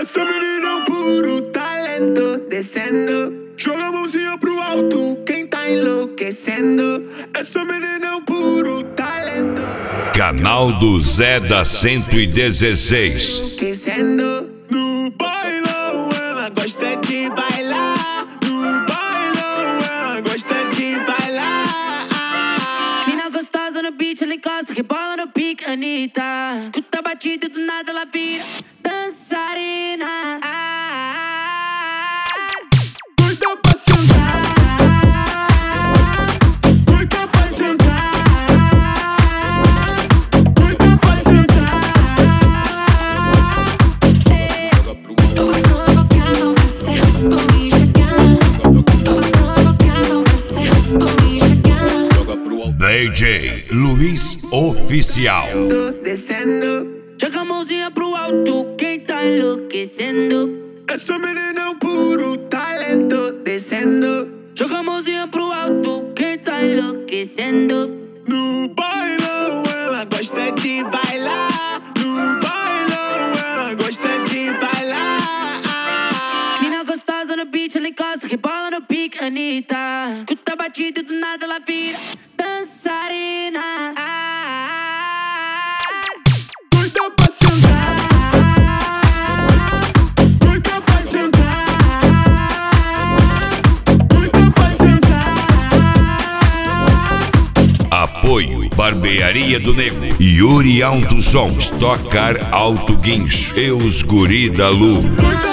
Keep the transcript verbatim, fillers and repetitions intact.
Essa menina é um puro talento, descendo. Joga a mãozinha pro alto, quem tá enlouquecendo. Essa menina é um puro talento. Canal do Zé da cento e dezesseis. Enlouquecendo. No bailão ela gosta de bailar. No bailão ela gosta de bailar. Mina gostosa no beat, ela encosta, rebola no pique, Anitta. Escuta a batida e do nada ela vira dançarina. Doida pra sentar, doida pra sentar, doida pra sentar. Eu vou provocar você, vou me chegar. Eu vou provocar você, vou me chegar. D J Luiz Oficial. Tô descendo. Joga a mãozinha pro alto, quem tá enlouquecendo. Essa menina é um puro talento, descendo. Joga a mãozinha pro alto, quem tá enlouquecendo. No bailão ela gosta de bailar. No bailão ela gosta de bailar. Mina gostosa no beat, ela encosta, rebola no pique, Anitta. Escuta a batida e do nada ela vira dançarina. Doida pra sentar, doida pra sentar, doida pra sentar. Apoio Barbearia do Nego, Yuri Alto Som, Stock Car Alto Guincho e os Guri da Lu. Doida